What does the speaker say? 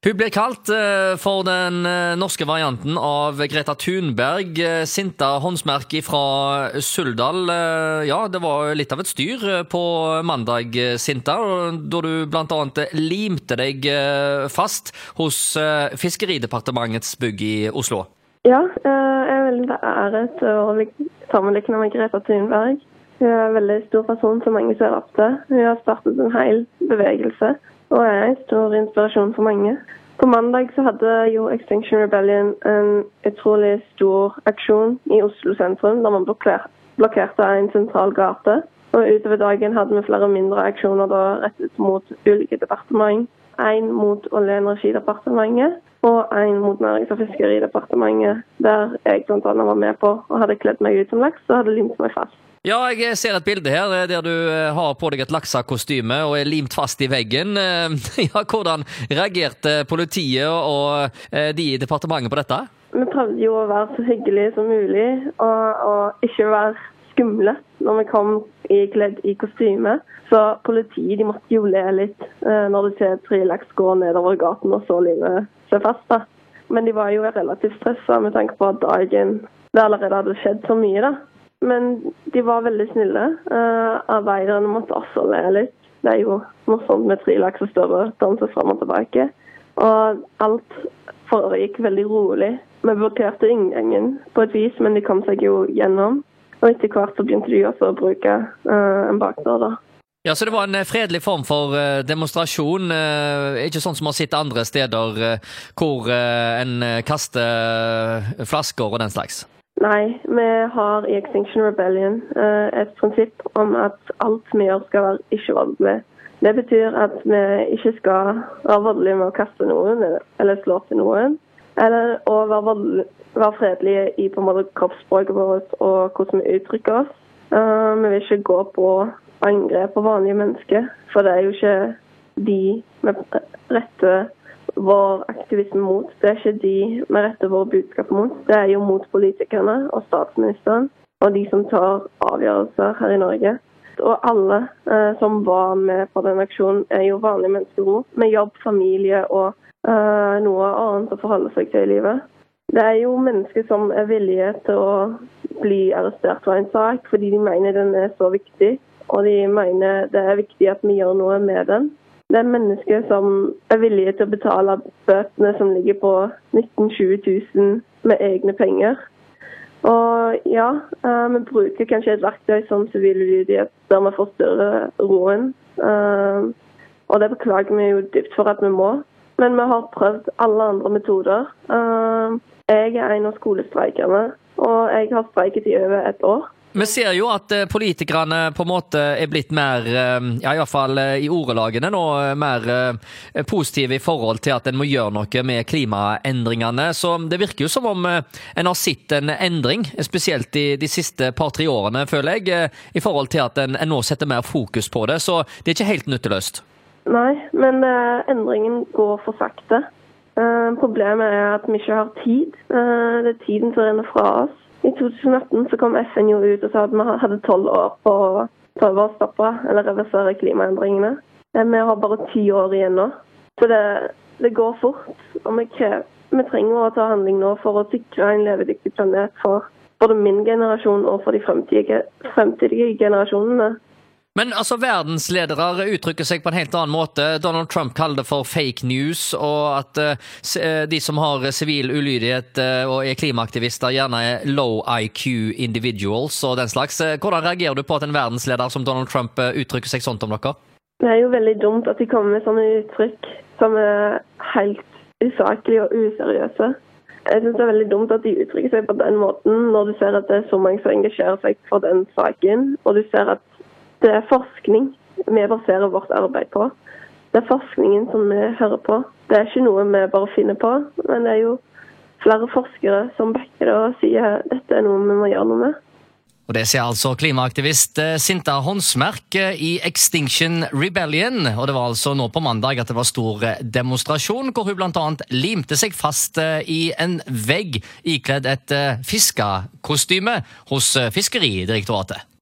Hun blir kalt for den norske varianten av Greta Thunberg, Sinta håndsmerk fra Suldal. Ja, det var litt av et styr på mandag, Sinta, da du blant annet limte deg fast hos Fiskeridepartementets bygg i Oslo. Ja, jeg er veldig æret å sammenlikne med Greta Thunberg. Hun er en veldig stor person som mange ser opp til. Hun har startet en hel bevegelse, og er en stor inspirasjon for mange. På mandag så hadde jo Extinction Rebellion en utrolig stor aksjon i Oslo sentrum, der man blokkerte en sentral gate. Og utover dagen hadde vi flere mindre aksjoner da rettet mot ulike departement. En mot Olje- og energidepartementet, og en mot Nærings- og fiskeridepartementet, der jeg blant annet var med på og hadde kledd meg ut som laks og hadde limt meg fast. Ja, jeg ser et bilde her der du har på deg et laksakostyme og er limt fast i veggen. Ja, hvordan reagerte politiet og de i departementet på dette? Vi prøvde jo å være så hyggelige som mulig, og ikke være skumle når vi kom kledd i kostyme. Så politiet de måtte jo le litt når de ser 3 laks gå nedover gaten og så livet seg fast. Da. Men de var jo relativt stresset med tanke på at dagen det allerede hadde skjedd så mye. Da. Men de var veldig snille. Arbeiderne måtte også le litt. Det er jo morsomt med 3 laks og større danser frem og tilbake. Og alt foregikk veldig rolig. Vi blokkerte inngangen på et vis, men de kom seg jo gjennom. Og etter hvert så begynte de også å bruke en bakdør da. Ja, så det var en fredelig form for demonstrasjon, ikke sånn som man sitter andre steder hvor en kaster flasker og den slags? Nei, vi har i Extinction Rebellion et prinsipp om at alt vi gjør skal være ikke-voldelig. Det betyr at vi ikke skal være voldelige med å kaste noen eller slå til noen, eller å være fredelige i på en måte kroppsspråket vårt og hvordan vi uttrykker oss. Vi vil ikke gå på angrep på vanlige mennesker, for det er jo ikke de med rette vår aktivisme mot. Det er ikke de med rette vår budskap mot. Det er jo mot politikerne og statsministeren og de som tar avgjørelser her i Norge. Og alle som var med på den aksjonen er jo vanlige mennesker med jobb, familie og noe annet å forholde seg til i livet. Det er jo mennesker som er villige til å bli arrestert for en sak fordi de mener den er så viktig, og de mener det er viktig at vi gjør noe med den. Det er mennesker som er villige til å betale bøtene som ligger på 19-20 000 med egne penger. Og ja, vi bruker kanskje et verktøy som sivil ulydighet der vi forstyrrer roen. Og det beklager vi jo dypt for at vi må. Men vi har prøvd alle andre metoder. Jeg er en av skolestreikerne, og jeg har streiket i over 1 år. Vi ser jo at politikerne på en måte er blitt mer, ja i hvert fall i ordelagene nå, mer positive i forhold til at en må gjøre noe med klimaendringene. Så det virker jo som om en har sett en endring, spesielt i de siste par-tre årene, føler jeg, i forhold til at en nå setter mer fokus på det. Så det er ikke helt nytteløst. Nei, men endringen går for sakte. Problemet er at vi ikke har tid. Det er tiden som renner fra oss. I 2018 så kom FN jo ut og sa at vi hadde 12 år på å prøve å stoppe eller reversere klimaendringene. Vi har bare 10 år igjen nå. Så det går fort, og vi trenger å ta handling nå for å sikre en levedyktig planet for både min generasjon og for de fremtidige generasjonene. Men altså, verdensledere uttrykker seg på en helt annen måte. Donald Trump kaller det for fake news, og at de som har sivil ulydighet og er klimaaktivister gjerne er low IQ individuals og den slags. Hvordan reagerer du på at en verdensleder som Donald Trump uttrykker seg sånt om dere? Det er jo veldig dumt at de kommer med sånne uttrykk som er helt usaklige og useriøse. Jeg synes det er veldig dumt at de uttrykker seg på den måten når du ser at det er så mange som engasjerer seg for den saken, og du ser at det er forskning vi baserer vårt arbeid på. Det er forskningen som vi hører på. Det er ikke noe vi bare finner på, men det er jo flere forskere som backer det og sier at dette er noe vi må gjøre noe med. Og det sier altså klimaaktivist Sinta håndsmerk i Extinction Rebellion, og det var altså nå på mandag at det var stor demonstrasjon, hvor hun blant annet limte seg fast i en vegg ikledd et fiskekostyme hos Fiskeridirektoratet.